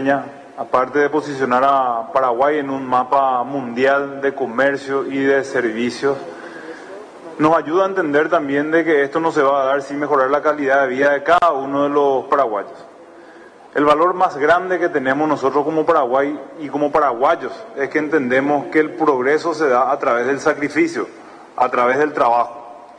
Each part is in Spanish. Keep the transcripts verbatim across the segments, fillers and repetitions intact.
Peña, aparte de posicionar a Paraguay en un mapa mundial de comercio y de servicios, nos ayuda a entender también de que esto no se va a dar sin mejorar la calidad de vida de cada uno de los paraguayos. El valor más grande que tenemos nosotros como Paraguay y como paraguayos es que entendemos que el progreso se da a través del sacrificio, a través del trabajo.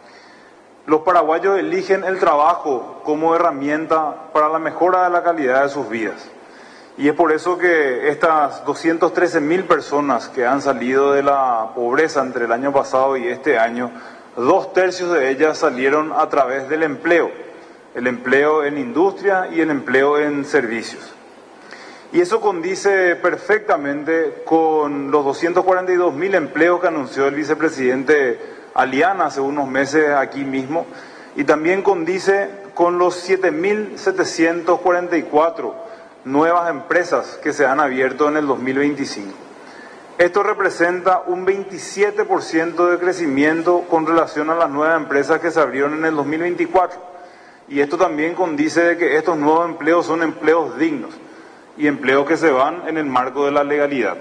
Los paraguayos eligen el trabajo como herramienta para la mejora de la calidad de sus vidas. Y es por eso que estas doscientas trece mil personas que han salido de la pobreza entre el año pasado y este año, dos tercios de ellas salieron a través del empleo, el empleo en industria y el empleo en servicios. Y eso condice perfectamente con los doscientos cuarenta y dos mil empleos que anunció el vicepresidente Aliana hace unos meses aquí mismo, y también condice con los siete mil setecientos cuarenta y cuatro nuevas empresas que se han abierto en el dos mil veinticinco. Esto representa un veintisiete por ciento de crecimiento con relación a las nuevas empresas que se abrieron en el dos mil veinticuatro. Y esto también condice de que estos nuevos empleos son empleos dignos y empleos que se van en el marco de la legalidad.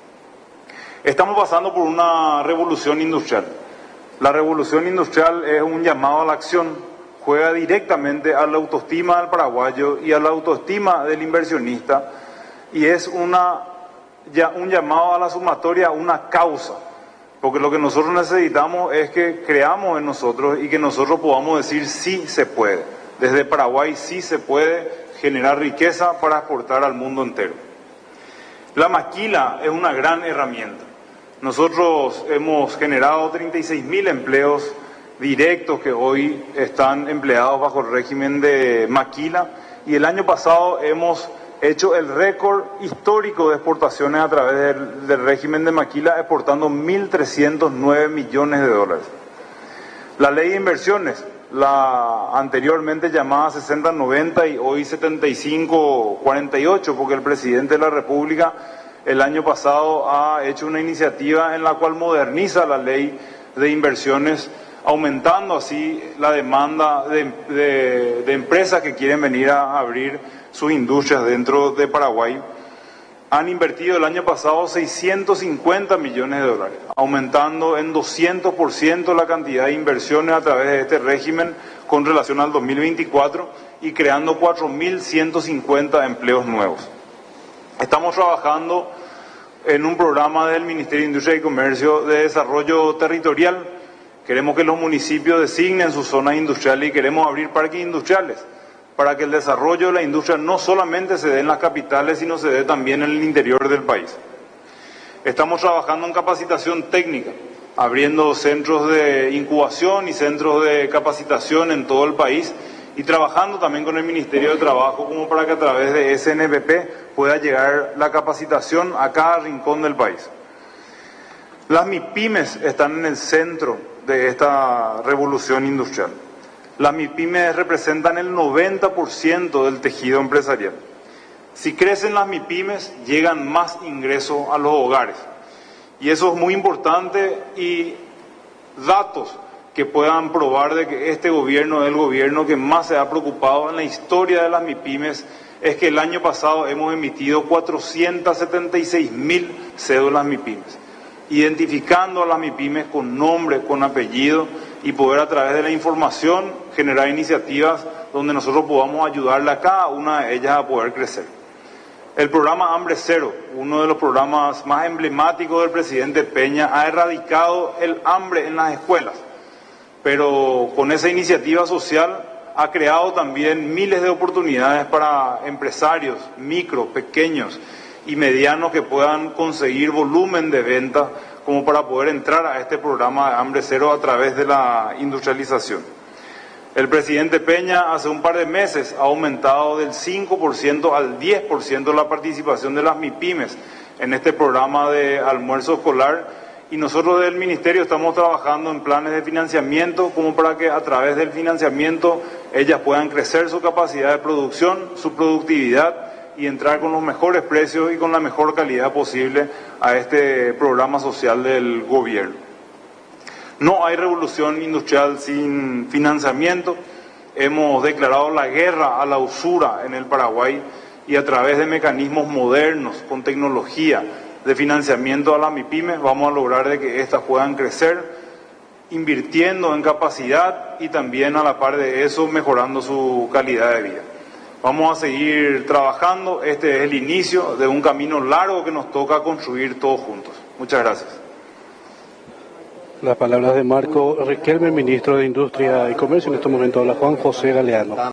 Estamos pasando por una revolución industrial. La revolución industrial es un llamado a la acción, juega directamente a la autoestima del paraguayo y a la autoestima del inversionista, y es una, ya, un llamado a la sumatoria, una causa, porque lo que nosotros necesitamos es que creamos en nosotros y que nosotros podamos decir sí se puede. Desde Paraguay sí se puede generar riqueza para exportar al mundo entero. La maquila es una gran herramienta. Nosotros hemos generado treinta y seis mil empleos directos que hoy están empleados bajo el régimen de maquila, y el año pasado hemos hecho el récord histórico de exportaciones a través del, del régimen de maquila, exportando mil trescientos nueve millones de dólares. La ley de inversiones, la anteriormente llamada sesenta noventa y hoy setenta y cinco cuarenta y ocho, porque el presidente de la República el año pasado ha hecho una iniciativa en la cual moderniza la ley de inversiones, aumentando así la demanda de, de, de empresas que quieren venir a abrir sus industrias dentro de Paraguay. Han invertido el año pasado seiscientos cincuenta millones de dólares, aumentando en doscientos por ciento la cantidad de inversiones a través de este régimen con relación al dos mil veinticuatro y creando cuatro mil ciento cincuenta empleos nuevos. Estamos trabajando en un programa del Ministerio de Industria y Comercio de desarrollo territorial. Queremos que los municipios designen sus zonas industriales y queremos abrir parques industriales para que el desarrollo de la industria no solamente se dé en las capitales, sino se dé también en el interior del país. Estamos trabajando en capacitación técnica, abriendo centros de incubación y centros de capacitación en todo el país, y trabajando también con el Ministerio de Trabajo como para que a través de S N P P pueda llegar la capacitación a cada rincón del país. Las MIPYMES están en el centro de esta revolución industrial. Las MIPYMES representan el noventa por ciento del tejido empresarial. Si crecen las MIPYMES, llegan más ingresos a los hogares. Y eso es muy importante, y datos que puedan probar de que este gobierno es el gobierno que más se ha preocupado en la historia de las MIPYMES, es que el año pasado hemos emitido cuatrocientas setenta y seis mil cédulas MIPYMES, identificando a las MIPYMES con nombre, con apellido, y poder a través de la información generar iniciativas donde nosotros podamos ayudarle a cada una de ellas a poder crecer. El programa Hambre Cero, uno de los programas más emblemáticos del presidente Peña, ha erradicado el hambre en las escuelas, pero con esa iniciativa social ha creado también miles de oportunidades para empresarios micro, pequeños y medianos que puedan conseguir volumen de venta como para poder entrar a este programa de Hambre Cero a través de la industrialización. El presidente Peña hace un par de meses ha aumentado del cinco por ciento al diez por ciento la participación de las MIPYMES en este programa de almuerzo escolar, y nosotros del Ministerio estamos trabajando en planes de financiamiento como para que a través del financiamiento ellas puedan crecer su capacidad de producción, su productividad, y entrar con los mejores precios y con la mejor calidad posible a este programa social del gobierno. No hay revolución industrial sin financiamiento. Hemos declarado la guerra a la usura en el Paraguay y a través de mecanismos modernos, con tecnología de financiamiento a las MIPYMES, vamos a lograr de que éstas puedan crecer, invirtiendo en capacidad y también a la par de eso mejorando su calidad de vida. Vamos a seguir trabajando, este es el inicio de un camino largo que nos toca construir todos juntos. Muchas gracias. Las palabras de Marco Riquelme, ministro de Industria y Comercio. En este momento habla Juan José Galeano.